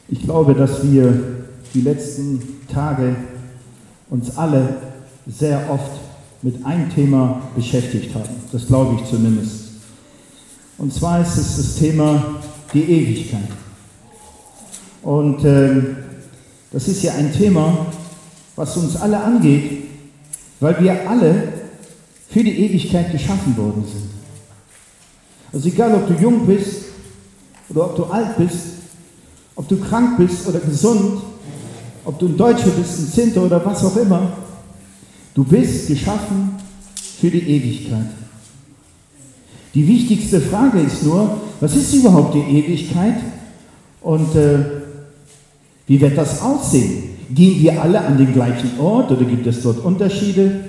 Ich glaube, dass wir die letzten Tage uns alle sehr oft mit einem Thema beschäftigt haben. Das glaube ich zumindest. Und zwar ist es das Thema die Ewigkeit. Und das ist ja ein Thema, was uns alle angeht, weil wir alle für die Ewigkeit geschaffen worden sind. Also egal, ob du jung bist oder ob du alt bist, ob du krank bist oder gesund, ob du ein Deutscher bist, ein Sinter oder was auch immer, du bist geschaffen für die Ewigkeit. Die wichtigste Frage ist nur, was ist überhaupt die Ewigkeit und wie wird das aussehen? Gehen wir alle an den gleichen Ort oder gibt es dort Unterschiede?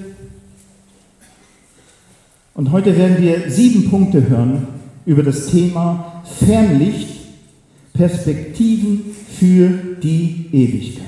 Und heute werden wir 7 Punkte hören über das Thema Fernlicht, Perspektiven für die Ewigkeit.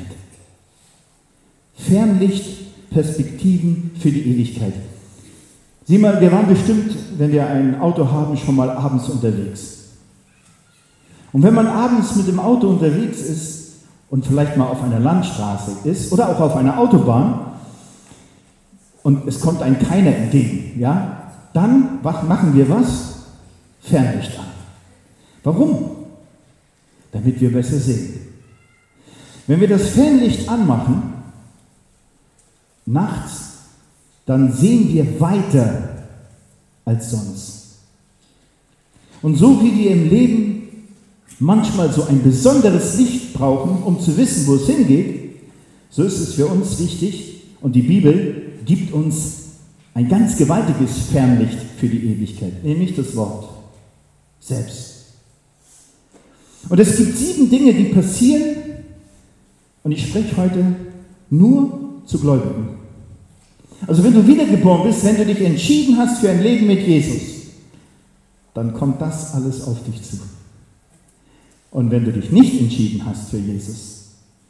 Fernlicht, Perspektiven für die Ewigkeit. Sieh mal, wir waren bestimmt, wenn wir ein Auto haben, schon mal abends unterwegs. Und wenn man abends mit dem Auto unterwegs ist und vielleicht mal auf einer Landstraße ist oder auch auf einer Autobahn und es kommt einem keiner entgegen, ja, dann machen wir was? Fernlicht an. Warum? Damit wir besser sehen. Wenn wir das Fernlicht anmachen, nachts, dann sehen wir weiter als sonst. Und so wie wir im Leben manchmal so ein besonderes Licht brauchen, um zu wissen, wo es hingeht, so ist es für uns wichtig und die Bibel gibt uns ein ganz gewaltiges Fernlicht für die Ewigkeit, nämlich das Wort selbst. Und es gibt 7 Dinge, die passieren und ich spreche heute nur zu Gläubigen. Also wenn du wiedergeboren bist, wenn du dich entschieden hast für ein Leben mit Jesus, dann kommt das alles auf dich zu. Und wenn du dich nicht entschieden hast für Jesus,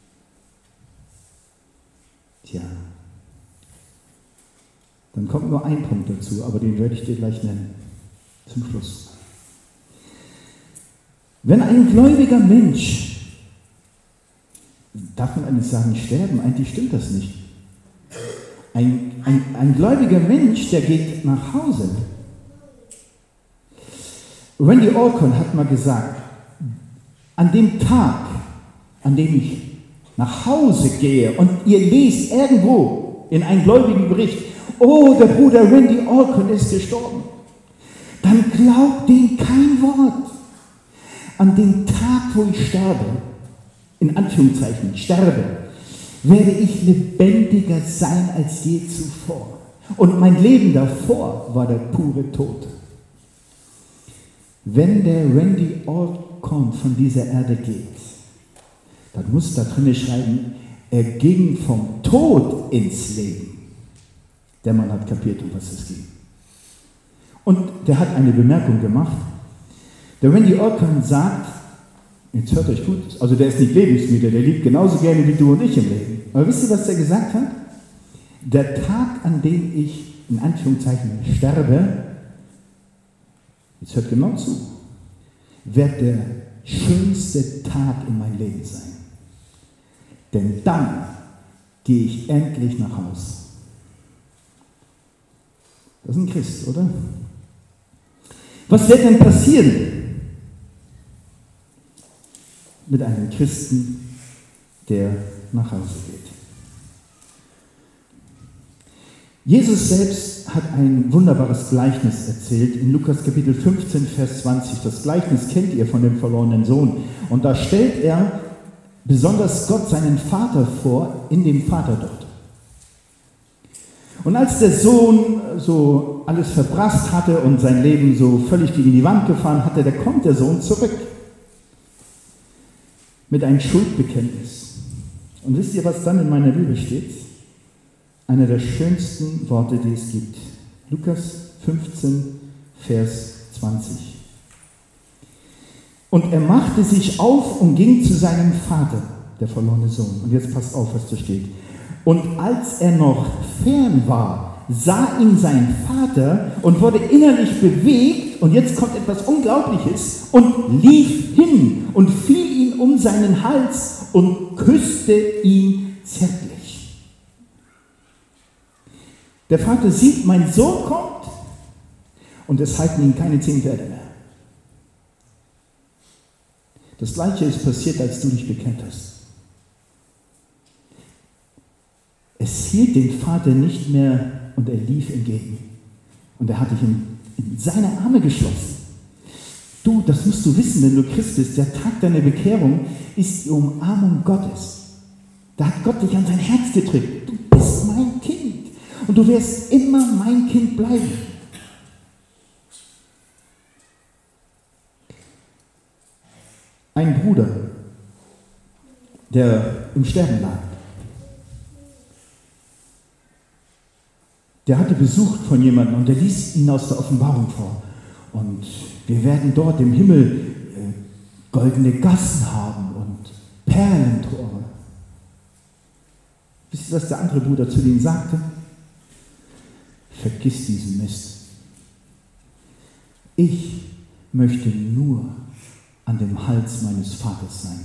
dann kommt nur ein Punkt dazu, aber den werde ich dir gleich nennen, zum Schluss. Wenn ein gläubiger Mensch, darf man eigentlich sagen, sterben? Eigentlich stimmt das nicht. Ein gläubiger Mensch, der geht nach Hause. Randy Alcorn hat mal gesagt, an dem Tag, an dem ich nach Hause gehe und ihr lest irgendwo in einem gläubigen Bericht, oh, der Bruder Randy Alcorn ist gestorben, dann glaubt dem kein Wort. An dem Tag, wo ich sterbe, in Anführungszeichen sterbe, werde ich lebendiger sein als je zuvor. Und mein Leben davor war der pure Tod. Wenn der Randy Alcorn von dieser Erde geht, dann muss da drin schreiben, er ging vom Tod ins Leben. Der Mann hat kapiert, um was es ging. Und der hat eine Bemerkung gemacht. Der Randy Alcorn sagt, jetzt hört euch gut, also der ist nicht lebensmüde, der liebt genauso gerne wie du und ich im Leben. Aber wisst ihr, was der gesagt hat? Der Tag, an dem ich, in Anführungszeichen, sterbe, jetzt hört genau zu, wird der schönste Tag in meinem Leben sein. Denn dann gehe ich endlich nach Hause. Das ist ein Christ, oder? Was wird denn passieren mit einem Christen, der nach Hause geht? Jesus selbst hat ein wunderbares Gleichnis erzählt in Lukas Kapitel 15, Vers 20. Das Gleichnis kennt ihr von dem verlorenen Sohn. Und da stellt er besonders Gott seinen Vater vor, in dem Vater dort. Und als der Sohn so alles verprasst hatte und sein Leben so völlig gegen die Wand gefahren hatte, da kommt der Sohn zurück mit einem Schuldbekenntnis. Und wisst ihr, was dann in meiner Bibel steht? Einer der schönsten Worte, die es gibt. Lukas 15, Vers 20. Und er machte sich auf und ging zu seinem Vater, der verlorene Sohn. Und jetzt passt auf, was da steht. Und als er noch fern war, sah ihn sein Vater und wurde innerlich bewegt. Und jetzt kommt etwas Unglaubliches und lief hin und fiel ihm um seinen Hals und küsste ihn zärtlich. Der Vater sieht, mein Sohn kommt, und es halten ihn keine 10 Pferde mehr. Das Gleiche ist passiert, als du dich bekehrt hast. Es hielt den Vater nicht mehr und er lief entgegen. Und er hat dich in seine Arme geschlossen. Du, das musst du wissen, wenn du Christ bist. Der Tag deiner Bekehrung ist die Umarmung Gottes. Da hat Gott dich an sein Herz gedrückt. Du bist mein Kind. Und du wirst immer mein Kind bleiben. Ein Bruder, der im Sterben lag, der hatte Besuch von jemandem und der ließ ihn aus der Offenbarung vor. Und wir werden dort im Himmel goldene Gassen haben und Perlentore. Wisst ihr, was der andere Bruder zu denen sagte? Vergiss diesen Mist. Ich möchte nur an dem Hals meines Vaters sein.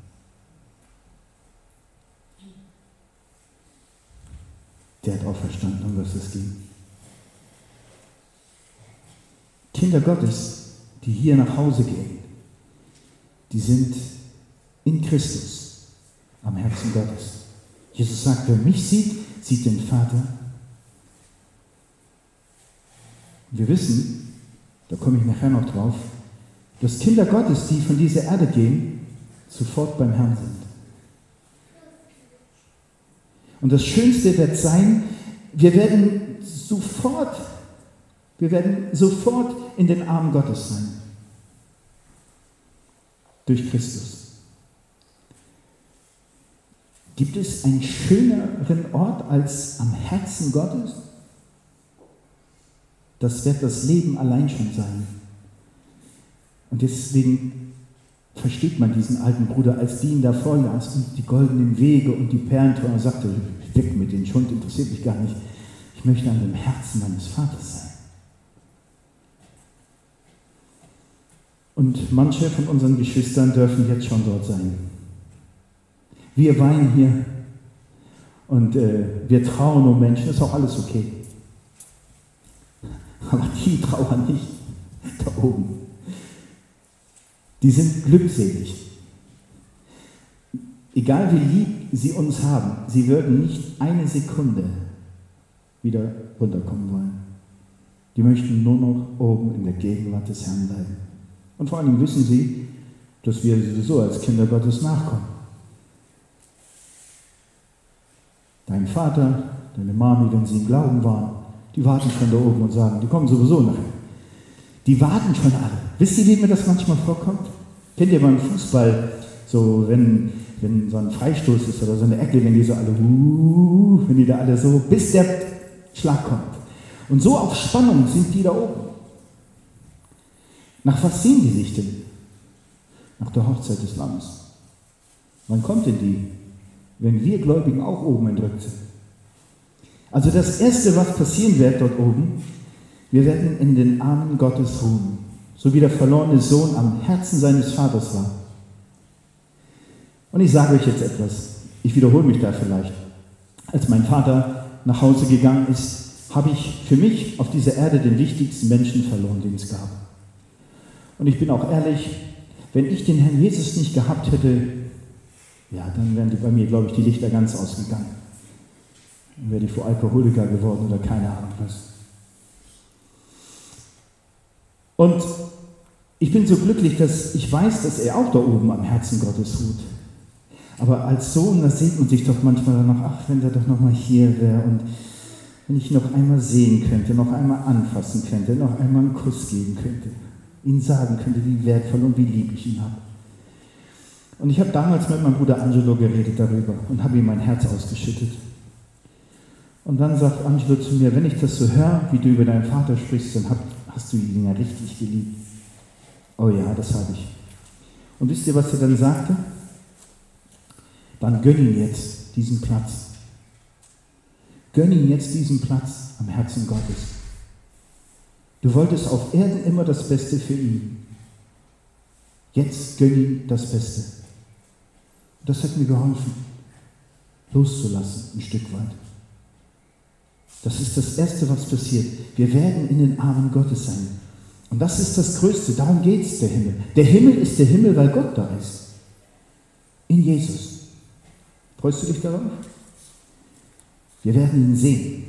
Der hat auch verstanden, um was es ging. Kinder Gottes, die hier nach Hause gehen, die sind in Christus am Herzen Gottes. Jesus sagt, wer mich sieht, sieht den Vater. Wir wissen, da komme ich nachher noch drauf, dass Kinder Gottes, die von dieser Erde gehen, sofort beim Herrn sind. Und das Schönste wird sein, wir werden sofort in den Armen Gottes sein. Durch Christus. Gibt es einen schöneren Ort als am Herzen Gottes? Das wird das Leben allein schon sein. Und deswegen versteht man diesen alten Bruder, als die ihn da vorlas und die goldenen Wege und die Perlentore, sagte, weg mit den Schund, interessiert mich gar nicht. Ich möchte an dem Herzen meines Vaters sein. Und manche von unseren Geschwistern dürfen jetzt schon dort sein. Wir weinen hier und wir trauern um Menschen, ist auch alles okay. Aber die trauern nicht da oben. Die sind glückselig. Egal wie lieb sie uns haben, sie würden nicht eine Sekunde wieder runterkommen wollen. Die möchten nur noch oben in der Gegenwart des Herrn bleiben. Und vor allem wissen sie, dass wir sowieso als Kinder Gottes nachkommen. Dein Vater, deine Mami, wenn sie im Glauben waren, die warten schon da oben und sagen, die kommen sowieso nachher. Die warten schon alle. Wisst ihr, wie mir das manchmal vorkommt? Kennt ihr beim Fußball, so wenn so ein Freistoß ist oder so eine Ecke, wenn die so alle, wenn die da alle so, bis der Schlag kommt. Und so auf Spannung sind die da oben. Nach was sehen die sich denn? Nach der Hochzeit des Lammes. Wann kommt denn die? Wenn wir Gläubigen auch oben entrückt sind. Also das Erste, was passieren wird dort oben, wir werden in den Armen Gottes ruhen, so wie der verlorene Sohn am Herzen seines Vaters war. Und ich sage euch jetzt etwas, ich wiederhole mich da vielleicht. Als mein Vater nach Hause gegangen ist, habe ich für mich auf dieser Erde den wichtigsten Menschen verloren, den es gab. Und ich bin auch ehrlich, wenn ich den Herrn Jesus nicht gehabt hätte, ja, dann wären bei mir, glaube ich, die Lichter ganz ausgegangen. Dann wäre ich vor Alkoholiker geworden oder keine Ahnung was. Und ich bin so glücklich, dass ich weiß, dass er auch da oben am Herzen Gottes ruht. Aber als Sohn, da sieht man sich doch manchmal danach, ach, wenn der doch noch mal hier wäre und wenn ich noch einmal sehen könnte, noch einmal anfassen könnte, noch einmal einen Kuss geben könnte, ihm sagen könnte, wie wertvoll und wie lieb ich ihn habe. Und ich habe damals mit meinem Bruder Angelo geredet darüber und habe ihm mein Herz ausgeschüttet. Und dann sagt Angelo zu mir, wenn ich das so höre, wie du über deinen Vater sprichst, dann hast du ihn ja richtig geliebt. Oh ja, das habe ich. Und wisst ihr, was er dann sagte? Dann gönn ihm jetzt diesen Platz. Gönn ihm jetzt diesen Platz am Herzen Gottes. Du wolltest auf Erden immer das Beste für ihn. Jetzt gönn ihm das Beste. Das hat mir geholfen, loszulassen, ein Stück weit. Das ist das Erste, was passiert. Wir werden in den Armen Gottes sein. Und das ist das Größte, darum geht es, der Himmel. Der Himmel ist der Himmel, weil Gott da ist. In Jesus. Freust du dich darauf? Wir werden ihn sehen.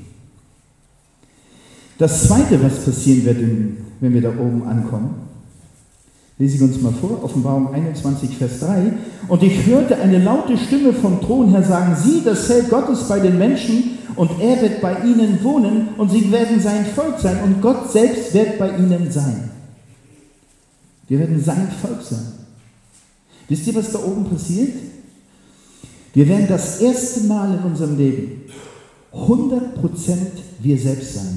Das Zweite, was passieren wird, wenn wir da oben ankommen, lese ich uns mal vor, Offenbarung 21, Vers 3. Und ich hörte eine laute Stimme vom Thron her sagen, sieh, das Zelt Gottes bei den Menschen, und er wird bei ihnen wohnen, und sie werden sein Volk sein, und Gott selbst wird bei ihnen sein. Wir werden sein Volk sein. Wisst ihr, was da oben passiert? Wir werden das erste Mal in unserem Leben 100% wir selbst sein.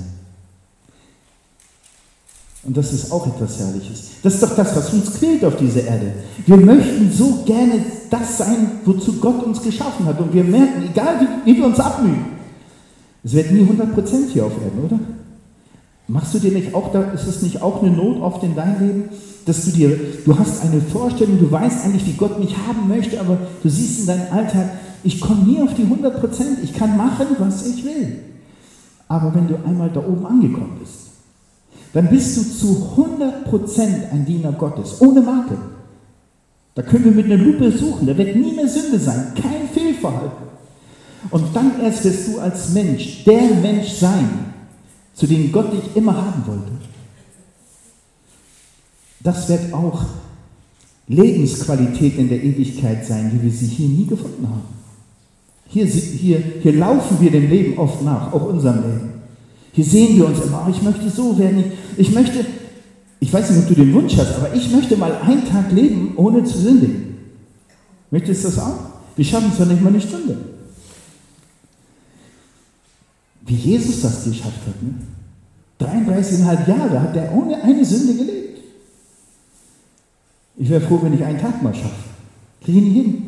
Und das ist auch etwas Herrliches. Das ist doch das, was uns quält auf dieser Erde. Wir möchten so gerne das sein, wozu Gott uns geschaffen hat. Und wir merken, egal wie wir uns abmühen, es wird nie 100% hier auf Erden, oder? Machst du dir nicht auch, ist es nicht auch eine Not oft in deinem Leben, dass du hast eine Vorstellung, du weißt eigentlich, wie Gott mich haben möchte, aber du siehst in deinem Alltag, ich komme nie auf die 100%, ich kann machen, was ich will. Aber wenn du einmal da oben angekommen bist, dann bist du zu 100% ein Diener Gottes, ohne Makel. Da können wir mit einer Lupe suchen, da wird nie mehr Sünde sein, kein Fehlverhalten. Und dann erst wirst du als Mensch, der Mensch sein, zu dem Gott dich immer haben wollte. Das wird auch Lebensqualität in der Ewigkeit sein, wie wir sie hier nie gefunden haben. Hier laufen wir dem Leben oft nach, auch unserem Leben. Hier sehen wir uns immer, ich möchte so werden, ich weiß nicht, ob du den Wunsch hast, aber ich möchte mal einen Tag leben, ohne zu sündigen. Möchtest du das auch? Wir schaffen es ja nicht mal eine Stunde. Wie Jesus das geschafft hat. Ne? 33,5 Jahre hat er ohne eine Sünde gelebt. Ich wäre froh, wenn ich einen Tag mal schaffe. Kriege ich nicht hin.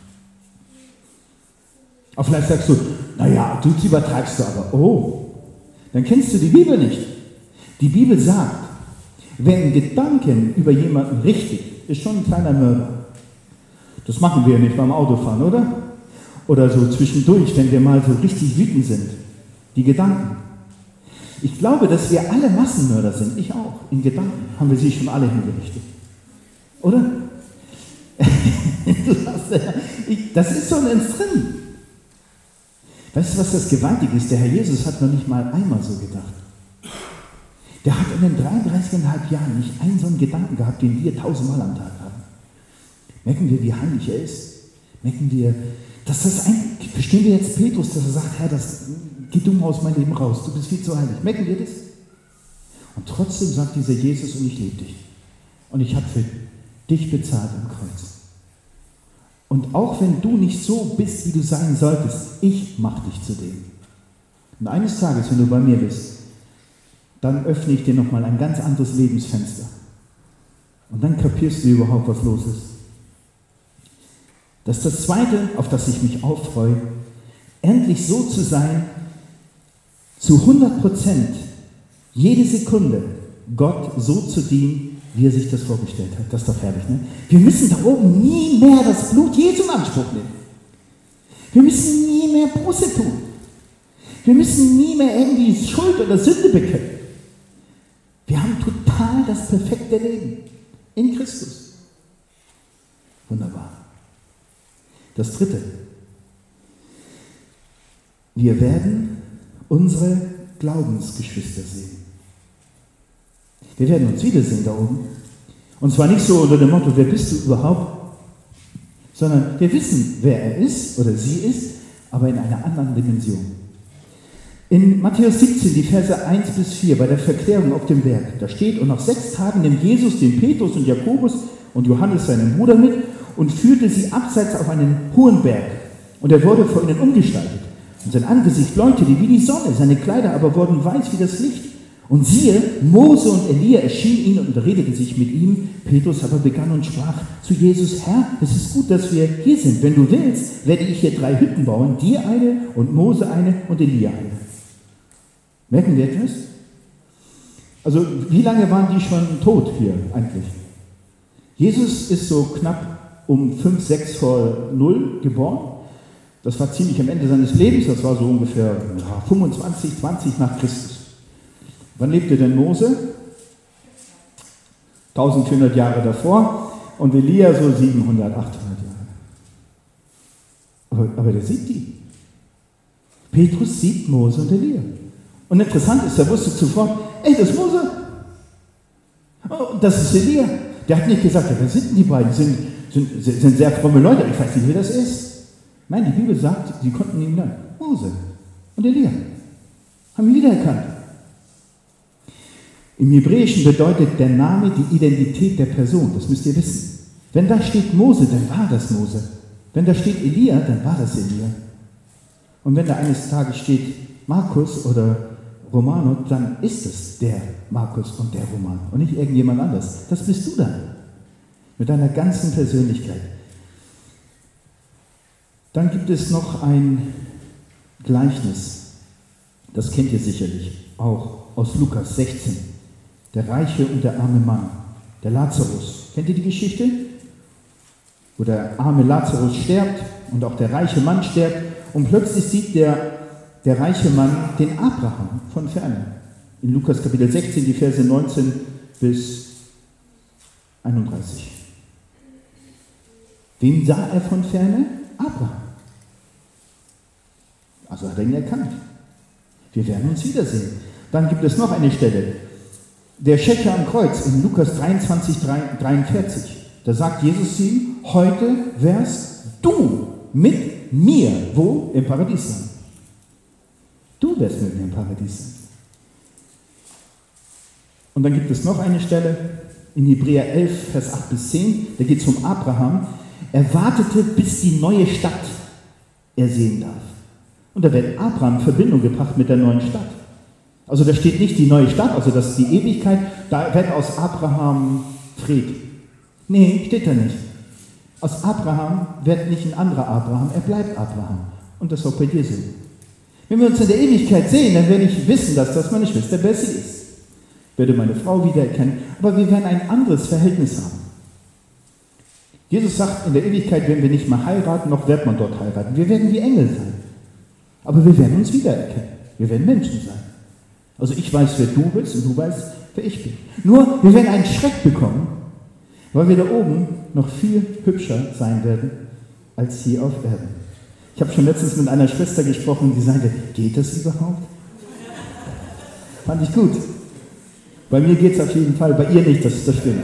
Aber vielleicht sagst du, naja, du übertreibst du aber. Oh, dann kennst du die Bibel nicht. Die Bibel sagt, wenn Gedanken über jemanden richtig, ist schon ein kleiner Mörder. Das machen wir nicht beim Autofahren, oder? Oder so zwischendurch, wenn wir mal so richtig wütend sind. Die Gedanken. Ich glaube, dass wir alle Massenmörder sind. Ich auch. In Gedanken haben wir sie schon alle hingerichtet. Oder? Das ist so in uns drin. Weißt du, was das Gewaltige ist? Der Herr Jesus hat noch nicht mal einmal so gedacht. Der hat in den 33,5 Jahren nicht einen so einen Gedanken gehabt, den wir 1000-mal am Tag haben. Merken wir, wie heilig er ist? Merken wir, verstehen wir jetzt Petrus, dass er sagt, Herr, geh du mal aus meinem Leben raus, du bist viel zu heilig. Merken wir das? Und trotzdem sagt dieser Jesus, und ich liebe dich. Und ich habe für dich bezahlt am Kreuz. Und auch wenn du nicht so bist, wie du sein solltest, ich mache dich zu dem. Und eines Tages, wenn du bei mir bist, dann öffne ich dir nochmal ein ganz anderes Lebensfenster. Und dann kapierst du überhaupt, was los ist. Das ist das Zweite, auf das ich mich auch freue, endlich so zu sein, zu 100%, jede Sekunde Gott so zu dienen, wie er sich das vorgestellt hat. Das ist doch herrlich, ne? Wir müssen da oben nie mehr das Blut Jesu in Anspruch nehmen. Wir müssen nie mehr Buße tun. Wir müssen nie mehr irgendwie Schuld oder Sünde bekennen. Wir haben total das perfekte Leben in Christus. Wunderbar. Das Dritte. Wir werden unsere Glaubensgeschwister sehen. Wir werden uns wiedersehen da oben. Und zwar nicht so unter dem Motto, wer bist du überhaupt? Sondern wir wissen, wer er ist oder sie ist, aber in einer anderen Dimension. In Matthäus 17, die Verse 1-4, bei der Verklärung auf dem Berg, da steht, und nach 6 Tagen nimmt Jesus den Petrus und Jakobus und Johannes seinen Bruder mit und führte sie abseits auf einen hohen Berg. Und er wurde vor ihnen umgestaltet. Und sein Angesicht leuchtete wie die Sonne, seine Kleider aber wurden weiß wie das Licht. Und siehe, Mose und Elia erschienen ihnen und redeten sich mit ihm. Petrus aber begann und sprach zu Jesus, Herr, es ist gut, dass wir hier sind. Wenn du willst, werde ich hier 3 Hütten bauen, dir eine und Mose eine und Elia eine. Merken wir etwas? Also, wie lange waren die schon tot hier eigentlich? Jesus ist so knapp um 5, 6 vor 0 geboren. Das war ziemlich am Ende seines Lebens, das war so ungefähr 25, 20 nach Christus. Wann lebte denn Mose? 1400 Jahre davor und Elia so 700, 800 Jahre. Aber der sieht die. Petrus sieht Mose und Elia. Und interessant ist, er wusste sofort, ey, das ist Mose. Oh, das ist Elia. Der hat nicht gesagt, ja, wer sind denn die beiden? Sind sehr fromme Leute, ich weiß nicht, wer das ist. Nein, die Bibel sagt, sie konnten ihn dann. Mose und Elia haben ihn wiedererkannt. Im Hebräischen bedeutet der Name die Identität der Person, das müsst ihr wissen. Wenn da steht Mose, dann war das Mose. Wenn da steht Elia, dann war das Elia. Und wenn da eines Tages steht Markus oder Romano, dann ist es der Markus und der Romano und nicht irgendjemand anders. Das bist du dann. Mit deiner ganzen Persönlichkeit. Dann gibt es noch ein Gleichnis. Das kennt ihr sicherlich auch aus Lukas 16. Der reiche und der arme Mann, der Lazarus. Kennt ihr die Geschichte? Wo der arme Lazarus stirbt und auch der reiche Mann stirbt und plötzlich sieht der reiche Mann den Abraham von ferne. In Lukas Kapitel 16, die Verse 19 bis 31. Wen sah er von ferne? Abraham. Also hat er ihn erkannt. Wir werden uns wiedersehen. Dann gibt es noch eine Stelle. Der Schächer am Kreuz in Lukas 23, 43. Da sagt Jesus zu ihm, heute wärst du mit mir, wo? Im Paradies sein. Du wirst mit mir im Paradies sein. Und dann gibt es noch eine Stelle in Hebräer 11, Vers 8 bis 10. Da geht es um Abraham. Er wartete, bis die neue Stadt er sehen darf. Und da wird Abraham in Verbindung gebracht mit der neuen Stadt. Also da steht nicht die neue Stadt, also das ist die Ewigkeit, da wird aus Abraham Fried. Nee, steht da nicht. Aus Abraham wird nicht ein anderer Abraham, er bleibt Abraham. Und das ist auch bei dir so. Wenn wir uns in der Ewigkeit sehen, dann werde ich wissen, dass das meine Schwester Bessie ist. Ich werde meine Frau wiedererkennen, aber wir werden ein anderes Verhältnis haben. Jesus sagt, in der Ewigkeit werden wir nicht mehr heiraten, noch wird man dort heiraten. Wir werden wie Engel sein. Aber wir werden uns wiedererkennen. Wir werden Menschen sein. Also ich weiß, wer du bist und du weißt, wer ich bin. Nur, wir werden einen Schreck bekommen, weil wir da oben noch viel hübscher sein werden, als hier auf Erden. Ich habe schon letztens mit einer Schwester gesprochen, die sagte, geht das überhaupt? Fand ich gut. Bei mir geht es auf jeden Fall, bei ihr nicht, das stimmt.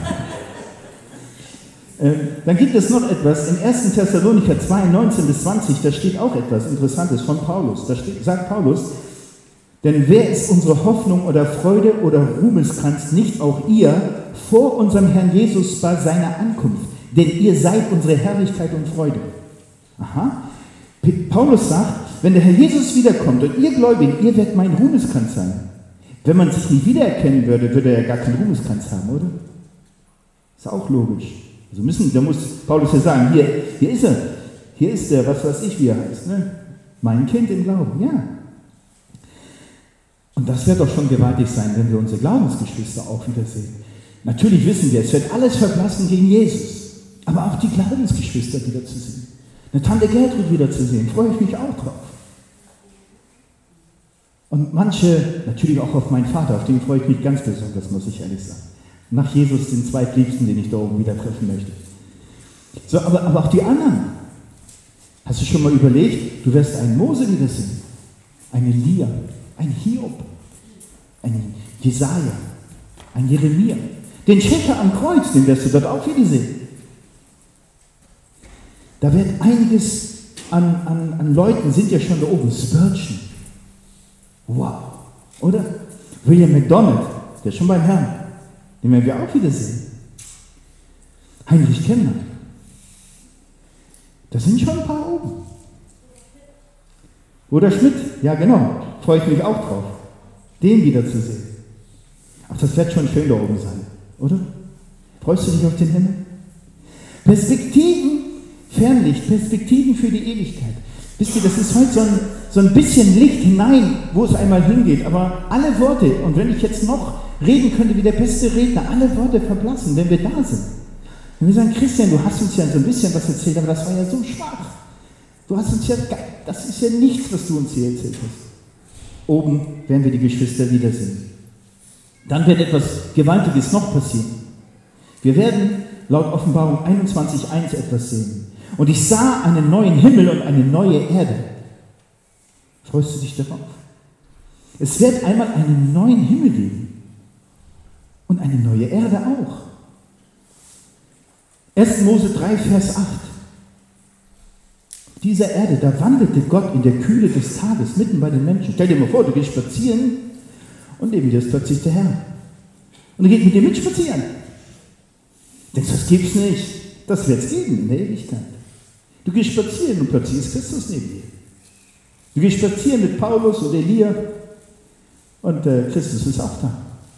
Dann gibt es noch etwas, in 1. Thessalonicher 2, 19 bis 20, da steht auch etwas Interessantes von Paulus. Da sagt Paulus, denn wer ist unsere Hoffnung oder Freude oder Ruhmeskranz, nicht auch ihr, vor unserem Herrn Jesus bei seiner Ankunft? Denn ihr seid unsere Herrlichkeit und Freude. Aha. Paulus sagt, wenn der Herr Jesus wiederkommt und ihr Gläubigen, ihr werdet mein Ruhmeskranz sein. Wenn man sich nicht wiedererkennen würde, würde er ja gar keinen Ruhmeskranz haben, oder? Ist auch logisch. Also da muss Paulus ja sagen, hier ist er, hier ist er, was weiß ich, wie er heißt, ne? Mein Kind im Glauben, ja. Und das wird doch schon gewaltig sein, wenn wir unsere Glaubensgeschwister auch wiedersehen. Natürlich wissen wir, es wird alles verblassen gegen Jesus, aber auch die Glaubensgeschwister wiederzusehen. Eine Tante Gertrud wiederzusehen, freue ich mich auch drauf. Und manche, natürlich auch auf meinen Vater, auf den freue ich mich ganz besonders, muss ich ehrlich sagen. Nach Jesus den zweitliebsten, den ich da oben wieder treffen möchte. So, aber auch die anderen. Hast du schon mal überlegt, du wirst einen Mose wiedersehen, einen Elia, einen Hiob, einen Jesaja, einen Jeremia. Den Schächer am Kreuz, den wirst du dort auch wiedersehen. Da wird einiges an Leuten, sind ja schon da oben. Spurgeon. Wow. Oder? William MacDonald, der ist schon beim Herrn. Den werden wir auch wiedersehen. Heinrich Kemmler. Da sind schon ein paar oben. Bruder Schmidt, ja genau, freue ich mich auch drauf, den wiederzusehen. Ach, das wird schon schön da oben sein, oder? Freust du dich auf den Himmel? Perspektiven, Fernlicht, Perspektiven für die Ewigkeit. Wisst ihr, das ist heute so ein bisschen Licht hinein, wo es einmal hingeht, aber alle Worte, und wenn ich jetzt noch reden könnte wie der beste Redner, alle Worte verblassen, wenn wir da sind. Und wir sagen, Christian, du hast uns ja so ein bisschen was erzählt, aber das war ja so schwach. Du hast uns ja, das ist ja nichts, was du uns hier erzählt hast. Oben werden wir die Geschwister wiedersehen. Dann wird etwas Gewaltiges noch passieren. Wir werden laut Offenbarung 21,1 etwas sehen. Und ich sah einen neuen Himmel und eine neue Erde. Freust du dich darauf? Es wird einmal einen neuen Himmel geben und eine neue Erde auch. 1. Mose 3, Vers 8. Auf dieser Erde, da wandelte Gott in der Kühle des Tages mitten bei den Menschen. Stell dir mal vor, du gehst spazieren und neben dir ist plötzlich der Herr. Und er geht mit dir mit spazieren. Denkst du, das gibt's nicht? Das wird es geben in der Ewigkeit. Du gehst spazieren und plötzlich ist Christus neben dir. Du gehst spazieren mit Paulus und Elia und Christus ist auch da.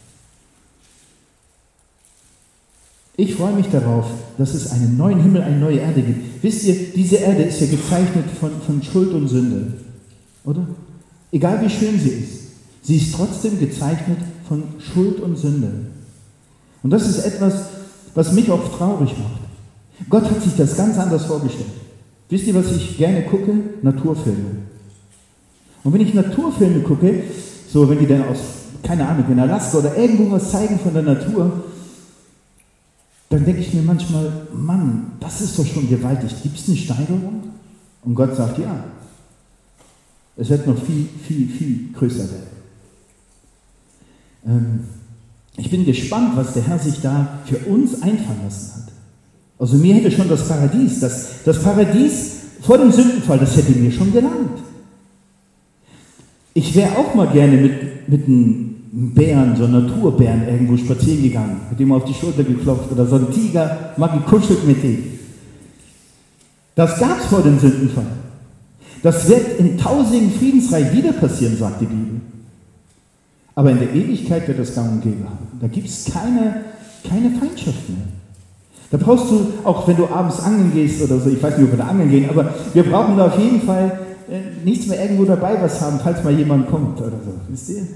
Ich freue mich darauf, dass es einen neuen Himmel, eine neue Erde gibt. Wisst ihr, diese Erde ist ja gezeichnet von Schuld und Sünde, oder? Egal wie schön sie ist, sie ist trotzdem gezeichnet von Schuld und Sünde. Und das ist etwas, was mich oft traurig macht. Gott hat sich das ganz anders vorgestellt. Wisst ihr, was ich gerne gucke? Naturfilme. Und wenn ich Naturfilme gucke, so wenn die dann aus, keine Ahnung, in Alaska oder irgendwo was zeigen von der Natur, dann denke ich mir manchmal, Mann, das ist doch schon gewaltig. Gibt es eine Steigerung? Und Gott sagt, ja. Es wird noch viel, viel, viel größer werden. Ich bin gespannt, was der Herr sich da für uns einfallen lassen hat. Also mir hätte schon das Paradies vor dem Sündenfall, das hätte mir schon gelangt. Ich wäre auch mal gerne mit einem Bären, so einem Naturbären irgendwo spazieren gegangen, mit dem auf die Schulter geklopft oder so ein Tiger, mal gekuschelt mit dem. Das gab es vor dem Sündenfall. Das wird im tausendigen Friedensreich wieder passieren, sagt die Bibel. Aber in der Ewigkeit wird es gang und gäbe haben. Da gibt es keine Feindschaft mehr. Da brauchst du, auch wenn du abends angeln gehst oder so, ich weiß nicht, ob wir da angeln gehen, aber wir brauchen da auf jeden Fall nichts mehr irgendwo dabei was haben, falls mal jemand kommt oder so. Wisst ihr?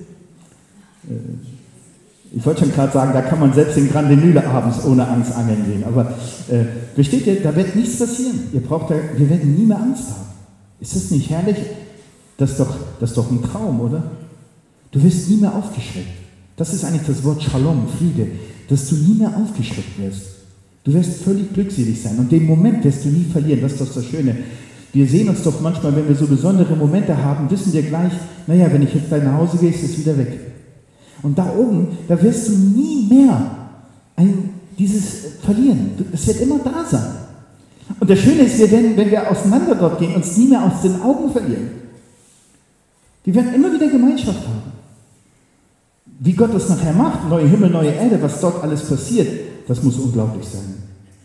Ich wollte schon gerade sagen, da kann man selbst in Grande Mühle abends ohne Angst angeln gehen. Aber versteht ihr, da wird nichts passieren. Wir werden nie mehr Angst haben. Ist das nicht herrlich? Das ist doch ein Traum, oder? Du wirst nie mehr aufgeschreckt. Das ist eigentlich das Wort Shalom, Friede, dass du nie mehr aufgeschreckt wirst. Du wirst völlig glückselig sein und den Moment wirst du nie verlieren. Das ist doch das Schöne. Wir sehen uns doch manchmal, wenn wir so besondere Momente haben, wissen wir gleich, naja, wenn ich jetzt gleich nach Hause gehe, ist es wieder weg. Und da oben, da wirst du nie mehr dieses verlieren. Es wird immer da sein. Und das Schöne ist, wir werden, wenn wir auseinander dort gehen, uns nie mehr aus den Augen verlieren. Wir werden immer wieder Gemeinschaft haben. Wie Gott das nachher macht, neue Himmel, neue Erde, was dort alles passiert, das muss unglaublich sein.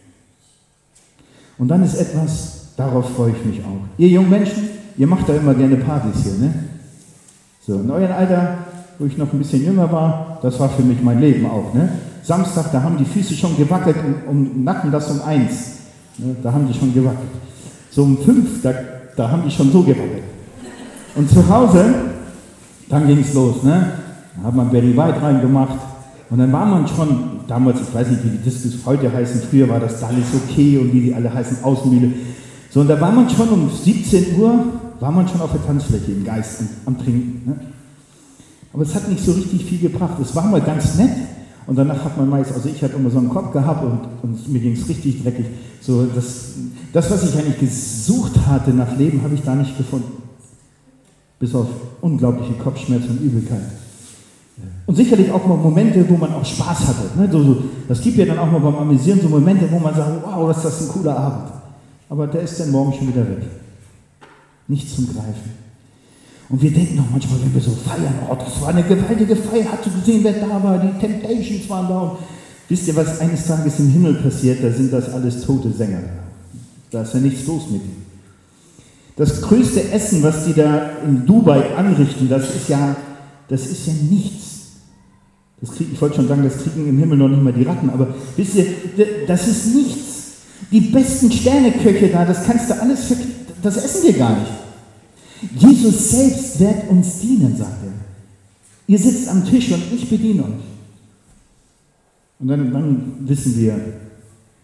Und dann ist etwas, darauf freue ich mich auch. Ihr jungen Menschen, ihr macht da immer gerne Partys hier, ne? So, in eurem Alter, wo ich noch ein bisschen jünger war, das war für mich mein Leben auch, ne? Samstag, da haben die Füße schon gewackelt, um Nacken das um 1. Ne? Da haben die schon gewackelt. So um 5, da haben die schon so gewackelt. Und zu Hause, dann ging es los, ne? Da hat man Barry White reingemacht und dann war man schon, damals, ich weiß nicht, wie die Discos heute heißen, früher war das alles okay und wie die alle heißen, Außenmühle. So, und da war man schon um 17 Uhr, war man schon auf der Tanzfläche im Geist am Trinken. Ne? Aber es hat nicht so richtig viel gebracht. Es war mal ganz nett und danach hat man meist, also ich hatte immer so einen Kopf gehabt und mir ging es richtig dreckig. So, das, was ich eigentlich gesucht hatte nach Leben, habe ich da nicht gefunden. Bis auf unglaubliche Kopfschmerzen und Übelkeit. Und sicherlich auch mal Momente, wo man auch Spaß hatte. Ne? Das gibt ja dann auch mal beim Amüsieren so Momente, wo man sagt, wow, ist das ein cooler Abend. Aber der ist dann morgen schon wieder weg. Nichts zum Greifen. Und wir denken noch manchmal, wenn wir so feiern, oh, das war eine gewaltige Feier, hast du gesehen, wer da war, die Temptations waren da. Und wisst ihr, was eines Tages im Himmel passiert, da sind das alles tote Sänger. Da ist ja nichts los mit ihnen. Das größte Essen, was die da in Dubai anrichten, das ist ja nichts. Ich wollte schon sagen, das kriegen im Himmel noch nicht mal die Ratten, aber wisst ihr, das ist nichts. Die besten Sterneköche da, das das essen wir gar nicht. Jesus selbst wird uns dienen, sagt er. Ihr sitzt am Tisch und ich bediene euch. Und dann wissen wir,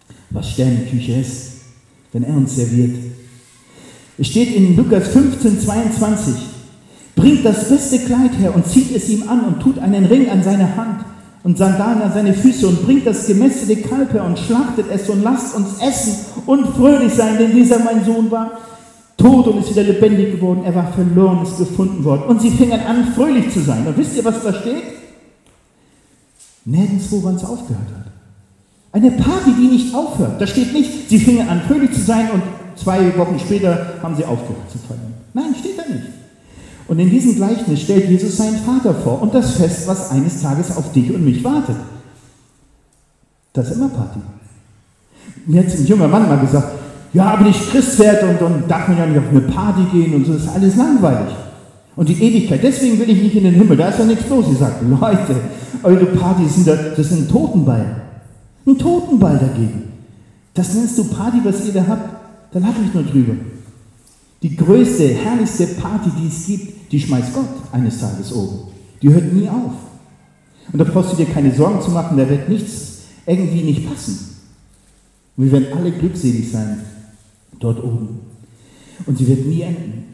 was Sterneküche ist, wenn er uns serviert. Es steht in Lukas 15,22, bringt das beste Kleid her und zieht es ihm an und tut einen Ring an seine Hand und Sandalen an seine Füße und bringt das gemästete Kalb her und schlachtet es und lasst uns essen und fröhlich sein, denn dieser mein Sohn war tot und ist wieder lebendig geworden. Er war verloren, ist gefunden worden. Und sie fingen an, fröhlich zu sein. Und wisst ihr, was da steht? Nirgendwo, wann es aufgehört hat. Eine Party, die nicht aufhört. Da steht nicht, sie fingen an, fröhlich zu sein und 2 Wochen später haben sie aufgehört zu feiern. Nein, steht da nicht. Und in diesem Gleichnis stellt Jesus seinen Vater vor und das Fest, was eines Tages auf dich und mich wartet. Das ist immer Party. Mir hat ein junger Mann mal gesagt, ja, aber ich Christ werde und darf man ja nicht auf eine Party gehen und so, das ist alles langweilig. Und die Ewigkeit, deswegen will ich nicht in den Himmel, da ist ja nichts los. Ich sage, Leute, eure Partys das ist ein Totenball. Ein Totenball dagegen. Das nennst du Party, was ihr da habt, da lache ich nur drüber. Die größte, herrlichste Party, die es gibt, die schmeißt Gott eines Tages oben. Die hört nie auf. Und da brauchst du dir keine Sorgen zu machen, da wird nichts irgendwie nicht passen. Wir werden alle glückselig sein, dort oben. Und sie wird nie enden.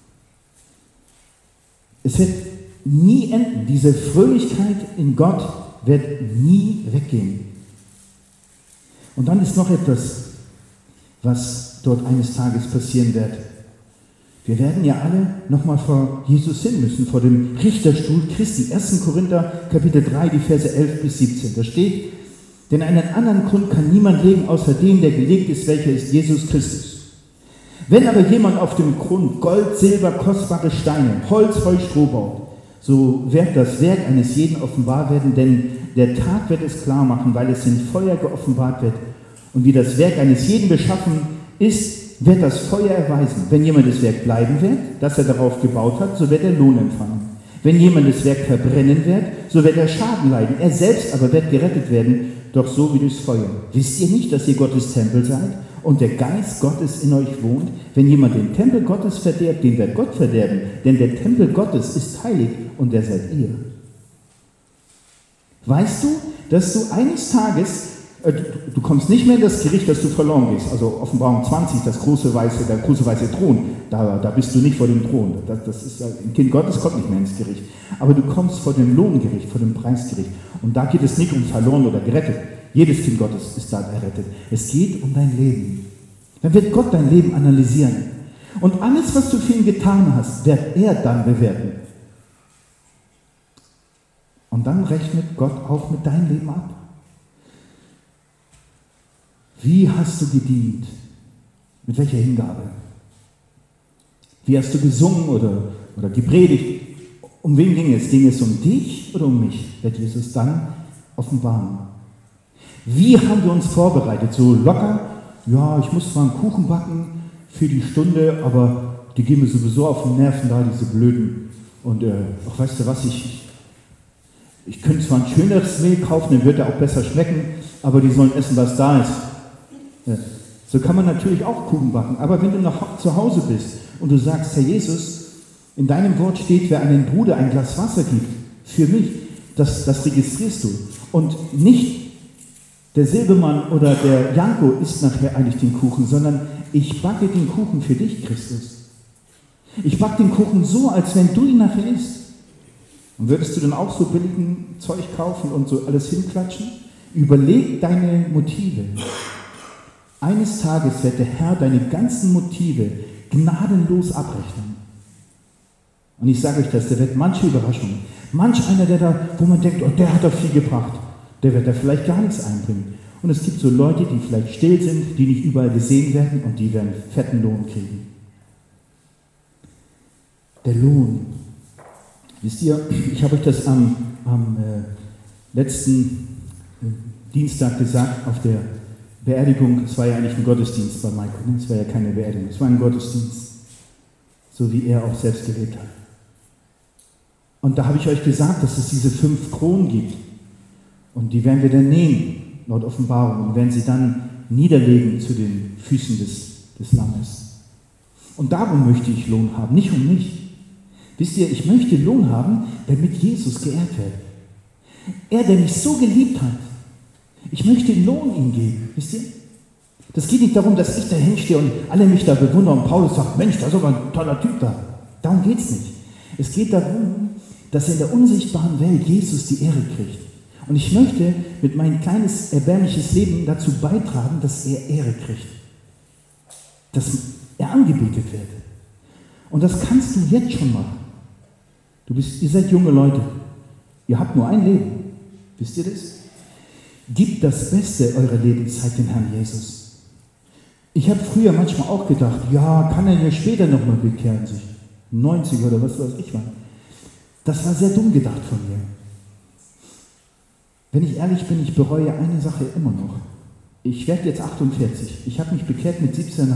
Es wird nie enden. Diese Fröhlichkeit in Gott wird nie weggehen. Und dann ist noch etwas, was dort eines Tages passieren wird. Wir werden ja alle nochmal vor Jesus hin müssen, vor dem Richterstuhl Christi. 1. Korinther, Kapitel 3, die Verse 11 bis 17. Da steht, denn einen anderen Grund kann niemand legen, außer dem, der gelegt ist, welcher ist Jesus Christus. Wenn aber jemand auf dem Grund Gold, Silber, kostbare Steine, Holz, Heu, Stroh baut, so wird das Werk eines jeden offenbar werden, denn der Tag wird es klar machen, weil es in Feuer geoffenbart wird. Und wie das Werk eines jeden beschaffen ist, wird das Feuer erweisen. Wenn jemand das Werk bleiben wird, das er darauf gebaut hat, so wird er Lohn empfangen. Wenn jemand das Werk verbrennen wird, so wird er Schaden leiden. Er selbst aber wird gerettet werden, doch so wie durchs Feuer. Wisst ihr nicht, dass ihr Gottes Tempel seid und der Geist Gottes in euch wohnt? Wenn jemand den Tempel Gottes verderbt, den wird Gott verderben, denn der Tempel Gottes ist heilig und der seid ihr. Weißt du, dass du eines Tages, du kommst nicht mehr in das Gericht, dass du verloren gehst, also Offenbarung 20, der große weiße Thron, da bist du nicht vor dem Thron, das ist ja, ein Kind Gottes kommt nicht mehr ins Gericht, aber du kommst vor dem Lohngericht, vor dem Preisgericht und da geht es nicht um verloren oder gerettet, jedes Kind Gottes ist da errettet, es geht um dein Leben. Dann wird Gott dein Leben analysieren und alles, was du für ihn getan hast, wird er dann bewerten. Und dann rechnet Gott auch mit deinem Leben ab. Wie hast du gedient? Mit welcher Hingabe? Wie hast du gesungen oder gepredigt? Um wen ging es? Ging es um dich oder um mich? Wird Jesus dann offenbaren. Wie haben wir uns vorbereitet? So locker? Ja, ich muss zwar einen Kuchen backen für die Stunde, aber die gehen mir sowieso auf den Nerven da, diese Blöden. Und ach, weißt du was, ich könnte zwar ein schöneres Mehl kaufen, dann wird er auch besser schmecken, aber die sollen essen, was da ist. Ja. So kann man natürlich auch Kuchen backen, aber wenn du zu Hause bist und du sagst, Herr Jesus, in deinem Wort steht, wer einem Bruder ein Glas Wasser gibt, für mich, das registrierst du. Und nicht der Silbermann oder der Janko isst nachher eigentlich den Kuchen, sondern ich backe den Kuchen für dich, Christus. Ich backe den Kuchen so, als wenn du ihn nachher isst. Und würdest du dann auch so billigen Zeug kaufen und so alles hinklatschen? Überleg deine Motive. Eines Tages wird der Herr deine ganzen Motive gnadenlos abrechnen. Und ich sage euch das, der wird manche Überraschungen, manch einer, der da, wo man denkt, oh, der hat da viel gebracht, der wird da vielleicht gar nichts einbringen. Und es gibt so Leute, die vielleicht still sind, die nicht überall gesehen werden und die werden fetten Lohn kriegen. Der Lohn. Wisst ihr, ich habe euch das am letzten Dienstag gesagt, auf der Beerdigung, es war ja eigentlich ein Gottesdienst bei Michael, es war ja keine Beerdigung, es war ein Gottesdienst, so wie er auch selbst gelebt hat. Und da habe ich euch gesagt, dass es diese 5 Kronen gibt und die werden wir dann nehmen, laut Offenbarung, und werden sie dann niederlegen zu den Füßen des Lammes. Und darum möchte ich Lohn haben, nicht um mich. Wisst ihr, ich möchte Lohn haben, damit Jesus geehrt wird. Er, der mich so geliebt hat, ich möchte Lohn ihm geben, wisst ihr? Das geht nicht darum, dass ich da hinstehe und alle mich da bewundern und Paulus sagt, Mensch, da ist aber ein toller Typ da. Darum geht es nicht. Es geht darum, dass in der unsichtbaren Welt Jesus die Ehre kriegt. Und ich möchte mit meinem kleines, erbärmliches Leben dazu beitragen, dass er Ehre kriegt. Dass er angebetet wird. Und das kannst du jetzt schon machen. Ihr seid junge Leute. Ihr habt nur ein Leben. Wisst ihr das? Gebt das Beste eurer Lebenszeit dem Herrn Jesus. Ich habe früher manchmal auch gedacht, ja, kann er ja später nochmal bekehren sich. 90 oder was weiß ich wann. Das war sehr dumm gedacht von mir. Wenn ich ehrlich bin, ich bereue eine Sache immer noch. Ich werde jetzt 48. Ich habe mich bekehrt mit 17,5.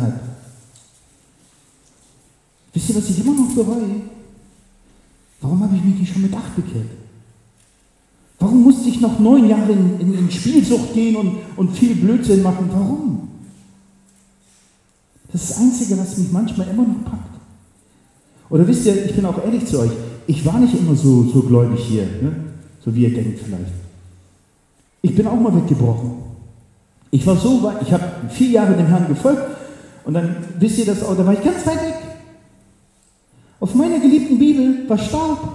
Wisst ihr, was ich immer noch bereue? Warum habe ich mich nicht schon mit 8 bekehrt? Warum musste ich noch 9 Jahre in Spielsucht gehen und viel Blödsinn machen? Warum? Das ist das Einzige, was mich manchmal immer noch packt. Oder wisst ihr, ich bin auch ehrlich zu euch, ich war nicht immer so gläubig hier, ne? So wie ihr denkt vielleicht. Ich bin auch mal weggebrochen. Ich war so weit, ich habe 4 Jahre dem Herrn gefolgt und dann, wisst ihr das auch, da war ich ganz weit weg. Auf meiner geliebten Bibel war Staub.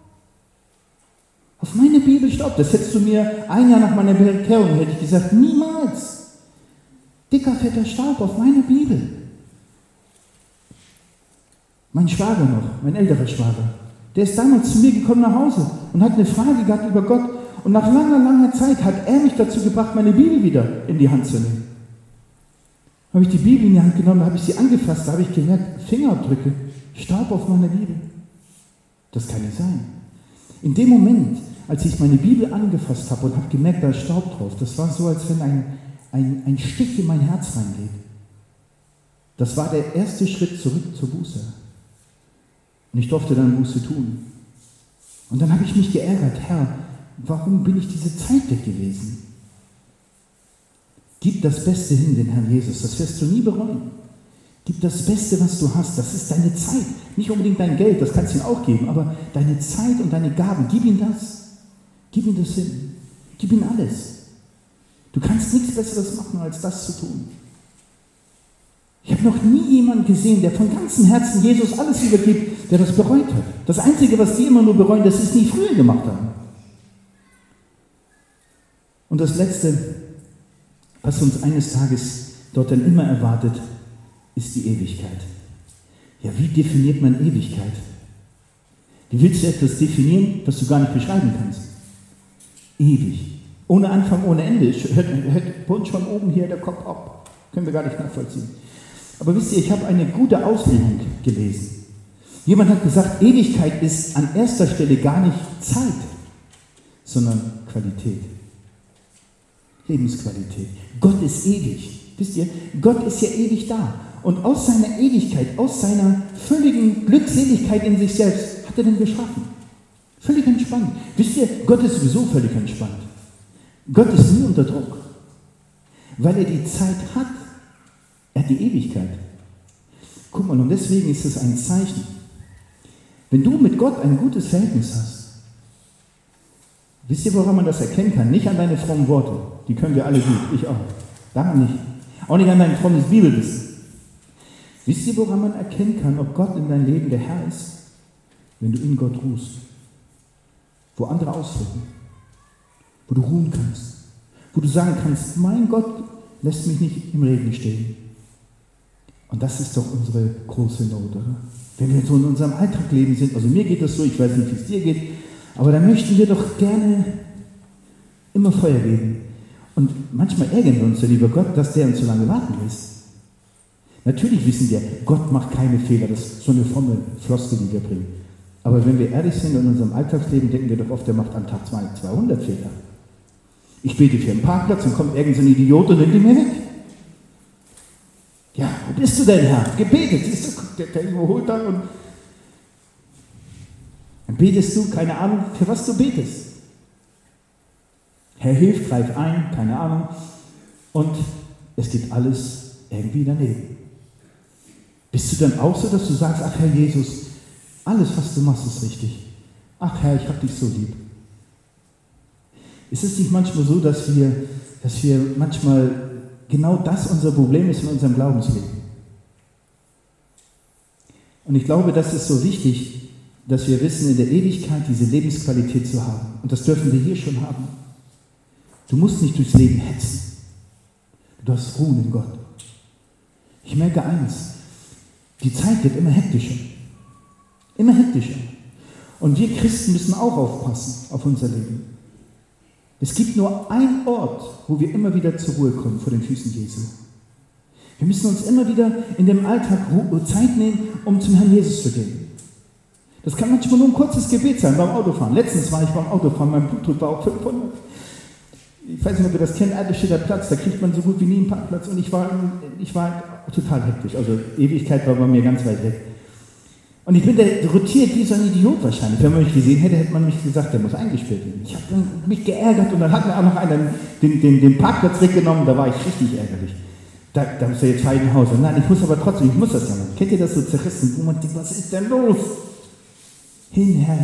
Auf meine Bibel Staub. Das hättest du mir ein Jahr nach meiner Bekehrung, hätte ich gesagt, niemals. Dicker, fetter Staub auf meiner Bibel. Mein Schwager noch, mein älterer Schwager, der ist damals zu mir gekommen nach Hause und hat eine Frage gehabt über Gott. Und nach langer, langer Zeit hat er mich dazu gebracht, meine Bibel wieder in die Hand zu nehmen. Habe ich die Bibel in die Hand genommen, habe ich sie angefasst, da habe ich gemerkt, Fingerabdrücke, Staub auf meiner Bibel. Das kann nicht sein. In dem Moment, als ich meine Bibel angefasst habe und habe gemerkt, da ist Staub drauf, das war so, als wenn ein Stich in mein Herz reingeht. Das war der erste Schritt zurück zur Buße. Und ich durfte dann Buße tun. Und dann habe ich mich geärgert, Herr, warum bin ich diese Zeit weg gewesen? Gib das Beste hin, den Herrn Jesus, das wirst du nie bereuen. Gib das Beste, was du hast, das ist deine Zeit. Nicht unbedingt dein Geld, das kannst du ihm auch geben, aber deine Zeit und deine Gaben, gib ihm das. Gib ihm das hin. Gib ihm alles. Du kannst nichts Besseres machen, als das zu tun. Ich habe noch nie jemanden gesehen, der von ganzem Herzen Jesus alles übergibt, der das bereut hat. Das Einzige, was die immer nur bereuen, dass sie es nie früher gemacht haben. Und das Letzte, was uns eines Tages dort dann immer erwartet, ist die Ewigkeit. Ja, wie definiert man Ewigkeit? Wie willst du etwas definieren, was du gar nicht beschreiben kannst? Ewig. Ohne Anfang, ohne Ende. Hört bei uns schon oben hier der Kopf ab. Können wir gar nicht nachvollziehen. Aber wisst ihr, ich habe eine gute Auslegung gelesen. Jemand hat gesagt, Ewigkeit ist an erster Stelle gar nicht Zeit, sondern Qualität. Lebensqualität. Gott ist ewig. Wisst ihr, Gott ist ja ewig da. Und aus seiner Ewigkeit, aus seiner völligen Glückseligkeit in sich selbst hat er den geschaffen. Völlig entspannt. Wisst ihr, Gott ist sowieso völlig entspannt. Gott ist nie unter Druck, weil er die Zeit hat. Er hat die Ewigkeit. Guck mal, und deswegen ist es ein Zeichen. Wenn du mit Gott ein gutes Verhältnis hast, wisst ihr, woran man das erkennen kann? Nicht an deine frommen Worte, die können wir alle gut, ich auch. Daran nicht. Auch nicht an dein frommes Bibelwissen. Wisst ihr, woran man erkennen kann, ob Gott in deinem Leben der Herr ist? Wenn du in Gott ruhst. Wo andere ausflippen. Wo du ruhen kannst. Wo du sagen kannst, mein Gott lässt mich nicht im Regen stehen. Und das ist doch unsere große Not, oder? Wenn wir so in unserem Alltag leben sind, also mir geht das so, ich weiß nicht, wie es dir geht, aber da möchten wir doch gerne immer Feuer geben. Und manchmal ärgern wir uns dann über Gott, dass der uns so lange warten lässt. Natürlich wissen wir, Gott macht keine Fehler, das ist so eine fromme Floskel, die wir bringen. Aber wenn wir ehrlich sind in unserem Alltagsleben, denken wir doch oft, der macht am Tag 200 Fehler. Ich bete für einen Parkplatz und kommt irgend so ein Idiot und nimmt ihn mir weg. Ja, wo bist du denn, Herr? Gebetet, siehst du, der überholt da und dann betest du, keine Ahnung, für was du betest. Herr, hilf, greif ein, keine Ahnung. Und es geht alles irgendwie daneben. Bist du dann auch so, dass du sagst, ach Herr Jesus, alles, was du machst, ist richtig. Ach Herr, ich hab dich so lieb. Ist es nicht manchmal so, dass wir manchmal genau das unser Problem ist in unserem Glaubensleben. Und ich glaube, das ist so wichtig, dass wir wissen, in der Ewigkeit diese Lebensqualität zu haben. Und das dürfen wir hier schon haben. Du musst nicht durchs Leben hetzen. Du darfst ruhen in Gott. Ich merke eins, die Zeit wird immer hektischer. Immer hektischer. Und wir Christen müssen auch aufpassen auf unser Leben. Es gibt nur einen Ort, wo wir immer wieder zur Ruhe kommen, vor den Füßen Jesu. Wir müssen uns immer wieder in dem Alltag Zeit nehmen, um zum Herrn Jesus zu gehen. Das kann manchmal nur ein kurzes Gebet sein beim Autofahren. Letztens war ich beim Autofahren, mein Blutdruck war auf 500. Ich weiß nicht, ob ihr das kennt, Eidelstädter Platz, da kriegt man so gut wie nie einen Parkplatz und ich war total hektisch. Also Ewigkeit war bei mir ganz weit weg. Und ich bin da rotiert wie so ein Idiot wahrscheinlich. Wenn man mich gesehen hätte, hätte man mich gesagt, der muss eingesperrt werden. Ich habe mich geärgert und dann hat mir auch noch einer den Parkplatz weggenommen, da war ich richtig ärgerlich. Da muss er jetzt fahren nach Hause. Nein, ich muss aber trotzdem, ich muss das ja nicht. Kennt ihr das so zerrissen, wo man denkt, was ist denn los? Hinher.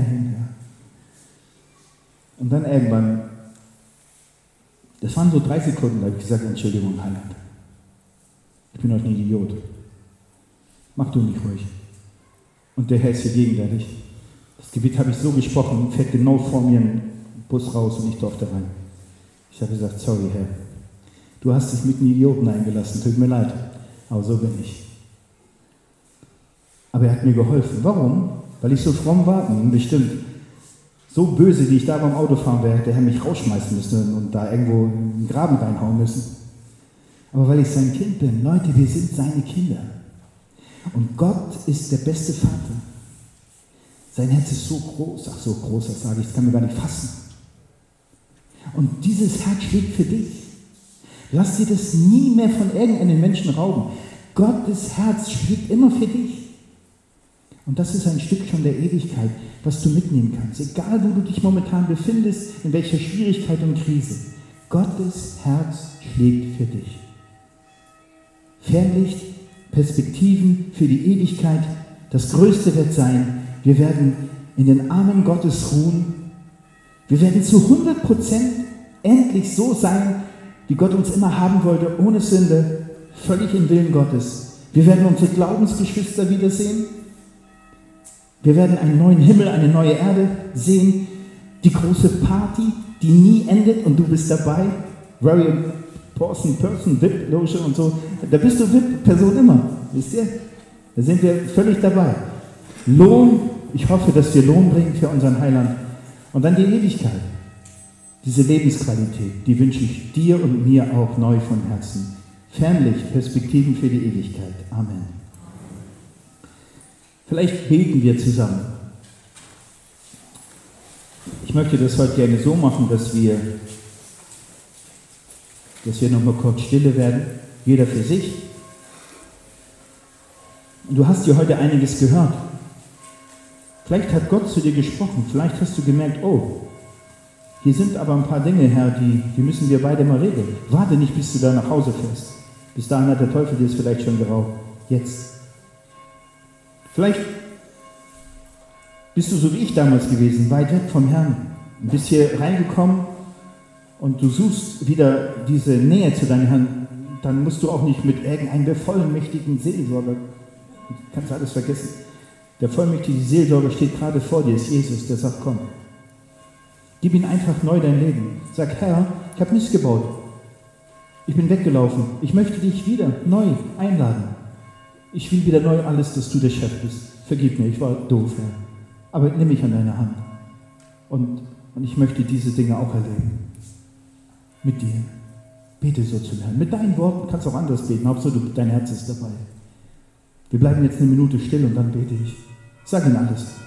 Und dann irgendwann, das waren so 3 Sekunden, da habe ich gesagt, Entschuldigung, Heiland. Ich bin heute ein Idiot. Mach du mich ruhig. Und der Herr ist hier gegenwärtig. Das Gebet habe ich so gesprochen, fährt genau vor mir ein Bus raus und ich durfte rein. Ich habe gesagt, sorry Herr, du hast dich mit einem Idioten eingelassen, tut mir leid, aber so bin ich. Aber er hat mir geholfen. Warum? Weil ich so fromm war? Bestimmt. So böse, wie ich da beim Autofahren wäre, hätte er mich rausschmeißen müssen und da irgendwo in den Graben reinhauen müssen. Aber weil ich sein Kind bin, Leute, wir sind seine Kinder. Und Gott ist der beste Vater. Sein Herz ist so groß, so groß, das sage ich, das kann man gar nicht fassen. Und dieses Herz schlägt für dich. Lass dir das nie mehr von irgendeinem Menschen rauben. Gottes Herz schlägt immer für dich. Und das ist ein Stück schon der Ewigkeit, was du mitnehmen kannst. Egal, wo du dich momentan befindest, in welcher Schwierigkeit und Krise. Gottes Herz schlägt für dich. Fernlicht, Perspektiven für die Ewigkeit. Das Größte wird sein, wir werden in den Armen Gottes ruhen. Wir werden zu 100% endlich so sein, wie Gott uns immer haben wollte, ohne Sünde, völlig im Willen Gottes. Wir werden unsere Glaubensgeschwister wiedersehen. Wir werden einen neuen Himmel, eine neue Erde sehen. Die große Party, die nie endet und du bist dabei. Very Person, VIP-Loge und so. Da bist du VIP-Person immer. Wisst ihr? Da sind wir völlig dabei. Lohn, ich hoffe, dass wir Lohn bringen für unseren Heiland. Und dann die Ewigkeit. Diese Lebensqualität, die wünsche ich dir und mir auch neu von Herzen. Fernlich, Perspektiven für die Ewigkeit. Amen. Vielleicht beten wir zusammen. Ich möchte das heute gerne so machen, dass wir nochmal kurz stille werden, jeder für sich. Und du hast hier heute einiges gehört. Vielleicht hat Gott zu dir gesprochen, vielleicht hast du gemerkt, oh, hier sind aber ein paar Dinge, Herr, die müssen wir beide mal regeln. Warte nicht, bis du da nach Hause fährst. Bis dahin hat der Teufel dir es vielleicht schon geraubt. Jetzt. Vielleicht bist du so wie ich damals gewesen, weit weg vom Herrn. Du bist hier reingekommen und du suchst wieder diese Nähe zu deinem Herrn. Dann musst du auch nicht mit irgendeinem bevollmächtigten Seelsorger, du kannst alles vergessen. Der vollmächtige Seelsorger steht gerade vor dir, ist Jesus, der sagt, komm. Gib ihm einfach neu dein Leben. Sag, Herr, ich habe nichts gebaut. Ich bin weggelaufen. Ich möchte dich wieder neu einladen. Ich will wieder neu alles, dass du der Chef bist. Vergib mir, ich war doof, Herr. Aber nimm mich an deine Hand. Und ich möchte diese Dinge auch erleben. Mit dir. Bete so zum Herrn. Mit deinen Worten kannst du auch anders beten. Hauptsache, dein Herz ist dabei. Wir bleiben jetzt eine Minute still und dann bete ich. Sag ihm alles.